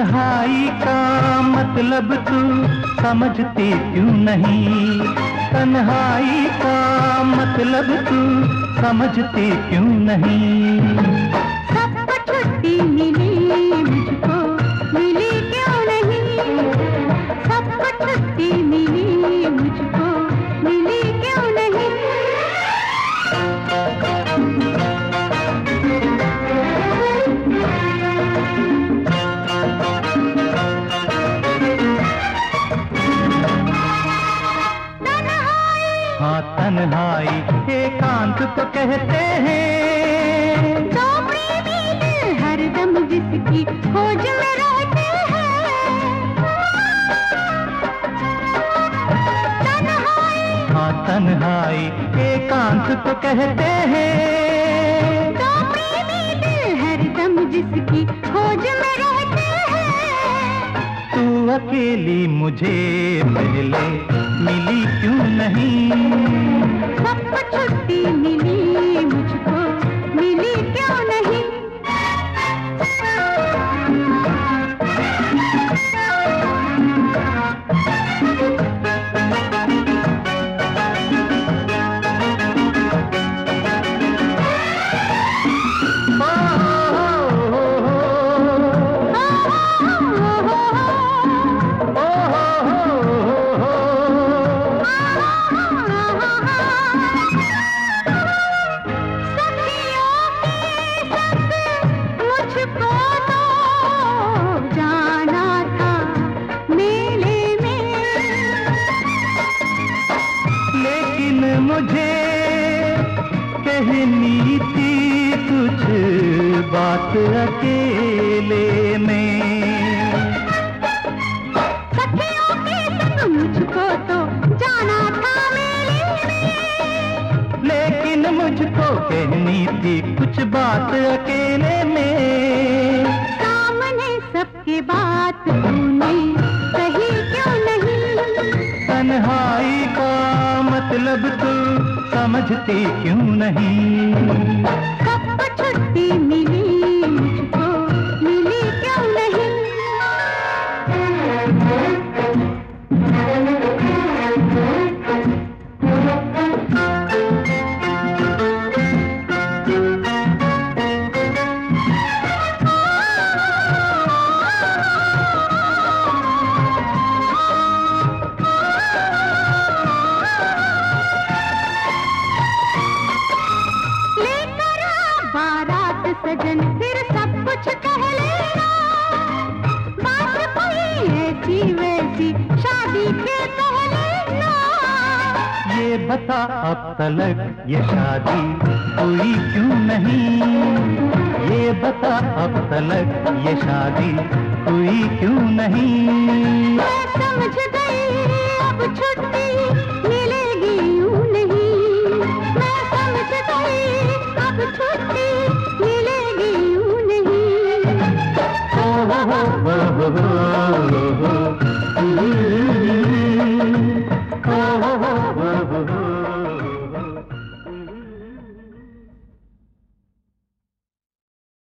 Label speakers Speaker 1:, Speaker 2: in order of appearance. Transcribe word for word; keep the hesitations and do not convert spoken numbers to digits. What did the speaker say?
Speaker 1: तन्हाई का मतलब तू समझती क्यों नहीं, तन्हाई का मतलब तू समझती क्यों नहीं।
Speaker 2: सबको छुट्टी मिली मुझको मिली क्यों नहीं, सबको छुट्टी मिली मुझको मिली क्यों नहीं।
Speaker 1: हाँ तन्हाई एकांत तो कहते हैं,
Speaker 2: दो प्रेमी दिल हरदम जिसकी खोज में रहते हैं। तन्हाई
Speaker 1: हाँ तन्हाई एकांत तो कहते हैं,
Speaker 2: दो प्रेमी दिल हरदम जिसकी खोज में रहते हैं।
Speaker 1: तू अकेली मुझे पहले मिली क्यों नहीं,
Speaker 2: सबको छुट्टी मिली मुझको मिली क्यों नहीं।
Speaker 1: मुझे कहनी थी कुछ बात अकेले में,
Speaker 2: सखियों के संग मुझको तो जाना था मेले में,
Speaker 1: लेकिन मुझको कहनी थी कुछ बात अकेले में।
Speaker 2: सामने सबके बात तूने कही क्यों नहीं,
Speaker 1: तन्हाई का मतलब तू समझती क्यों नहीं।
Speaker 2: सबको छुट्टी मिली मुझको मिली क्यों नहीं। बारात सजन फिर सब कुछ कह लेना, बात कोई ऐसी वैसी शादी के पहले ना।
Speaker 1: ये बता अब तलक ये शादी हुई क्यों नहीं, ये बता अब तलक ये शादी हुई क्यों नहीं।
Speaker 2: मैं समझ गई अब छुट्टी मिलेगी यूं नहीं, मैं समझ गई अब छुट्टी मिलेगी यूं नहीं।
Speaker 1: हो हो हो हो हो हो।